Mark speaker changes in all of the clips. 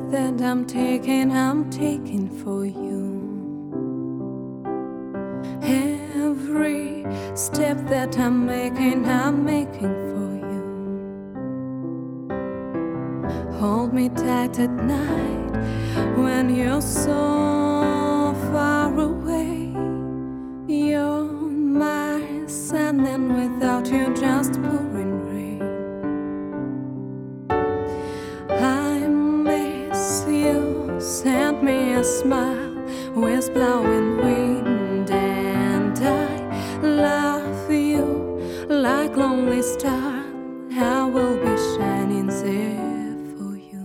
Speaker 1: that I'm taking for you. Every step that I'm making for you. Hold me tight at night when you're so far away. You're my sun, and without you, just pouring rain. I miss you, send me a smile, winds blowing wind, and I love you like lonely star. I will be shining there for you.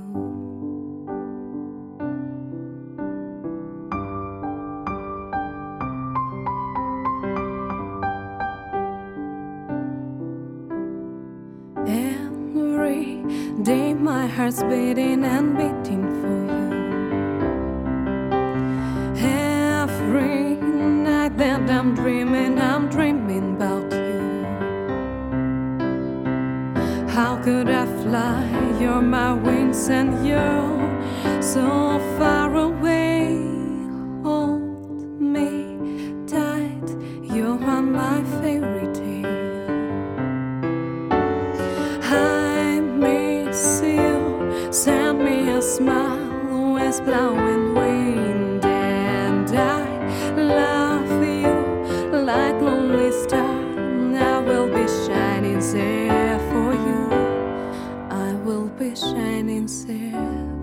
Speaker 1: Every day my heart's beating and beating for you. Every night that I'm dreaming about you. How could I fly? You're my wings and you're so far away. Hold me tight, you are my fairy tale. I miss you, send me a smile, winds blowing wind, and I love you like lonely star. I will be shining there for you. I will be shining there